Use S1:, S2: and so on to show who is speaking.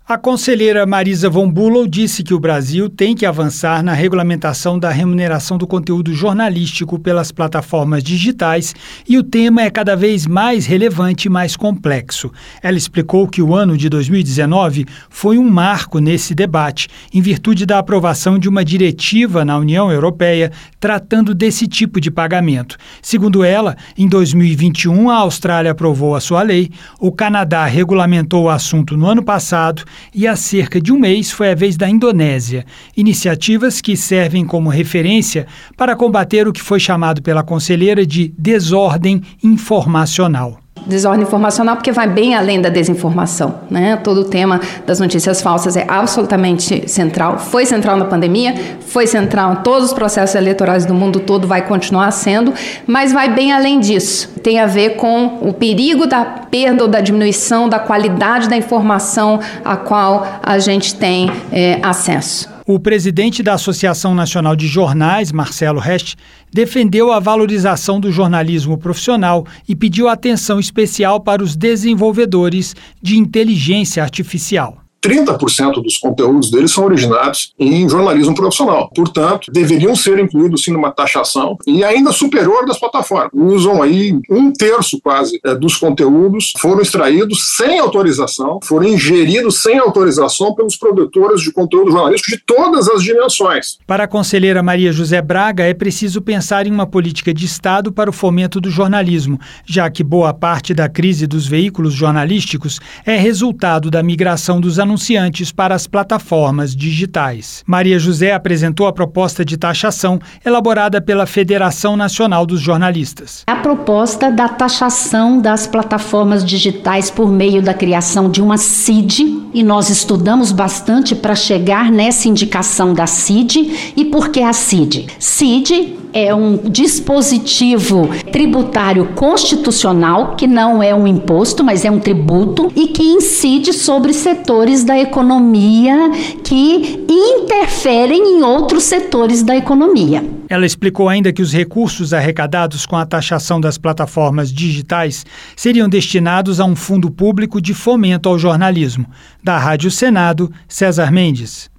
S1: A conselheira Marisa von Bülow disse que o Brasil tem que avançar na regulamentação da remuneração do conteúdo jornalístico pelas plataformas digitais e o tema é cada vez mais relevante e mais complexo. Ela explicou que o ano de 2019 foi um marco nesse debate, em virtude da aprovação de uma diretiva na União Europeia tratando desse tipo de pagamento. Segundo ela, em 2021 a Austrália aprovou a sua lei, o Canadá regulamentou o assunto no ano passado e há cerca de um mês foi a vez da Indonésia. Iniciativas que servem como referência para combater o que foi chamado pela conselheira de desordem informacional.
S2: Desordem informacional porque vai bem além da desinformação, né? Todo o tema das notícias falsas é absolutamente central, foi central na pandemia, foi central em todos os processos eleitorais do mundo todo, vai continuar sendo, mas vai bem além disso. Tem a ver com o perigo da perda ou da diminuição da qualidade da informação a qual a gente tem acesso.
S1: O presidente da Associação Nacional de Jornais, Marcelo Resch, defendeu a valorização do jornalismo profissional e pediu atenção especial para os desenvolvedores de inteligência artificial.
S3: 30% dos conteúdos deles são originados em jornalismo profissional. Portanto, deveriam ser incluídos sim numa taxação e ainda superior das plataformas. Usam aí 1/3 quase dos conteúdos, foram extraídos sem autorização, foram ingeridos sem autorização pelos produtores de conteúdo jornalístico de todas as dimensões.
S1: Para a conselheira Maria José Braga, é preciso pensar em uma política de Estado para o fomento do jornalismo, já que boa parte da crise dos veículos jornalísticos é resultado da migração dos anunciantes para as plataformas digitais. Maria José apresentou a proposta de taxação elaborada pela Federação Nacional dos Jornalistas.
S4: A proposta da taxação das plataformas digitais por meio da criação de uma CID, e nós estudamos bastante para chegar nessa indicação da CID. E por que a CID? CID é um dispositivo tributário constitucional, que não é um imposto, mas é um tributo, e que incide sobre setores da economia que interferem em outros setores da economia.
S1: Ela explicou ainda que os recursos arrecadados com a taxação das plataformas digitais seriam destinados a um fundo público de fomento ao jornalismo. Da Rádio Senado, César Mendes.